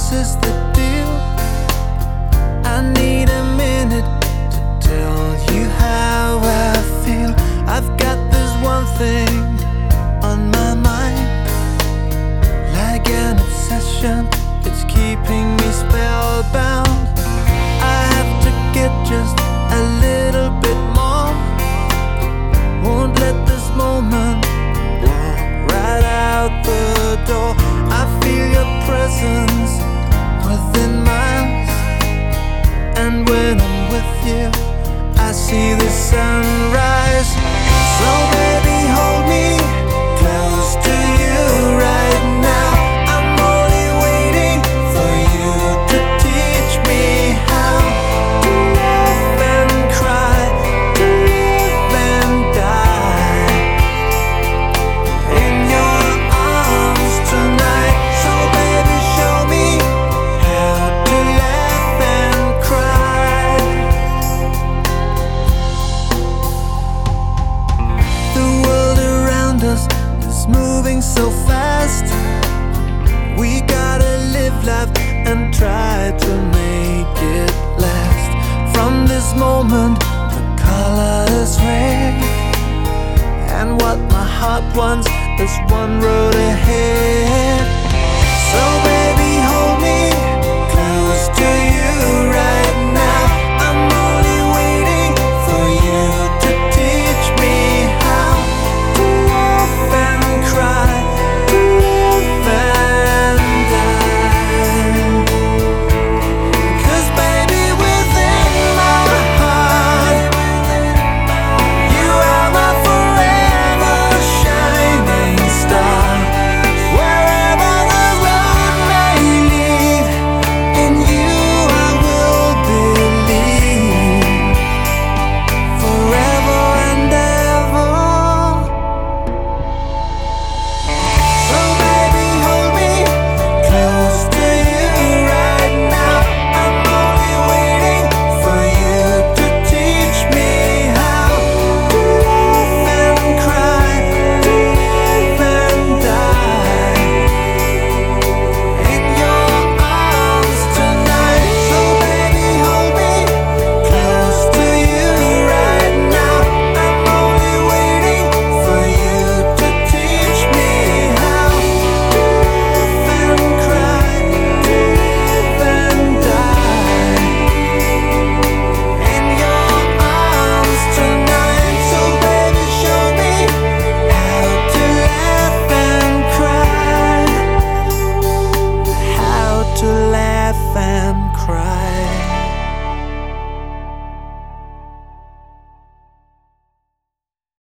this is the deal. I need a minute to tell you how I feel. I've got this one thing on my mind, like an obsession. It's keeping me spellbound. I have to get just a little bit more. Won't let this moment walk right out the door. I feel your presence within miles, and when I'm with you, I see the sunrise. So baby, hold me close to you right now. I'm only waiting for you to teach me how to laugh and cry, to live and die in your arms tonight. So baby, show me how to laugh and cry. The world around us is moving so fast. We gotta live life and try to make it last. From this moment, the color is red, and what my heart wants is one road ahead. So baby,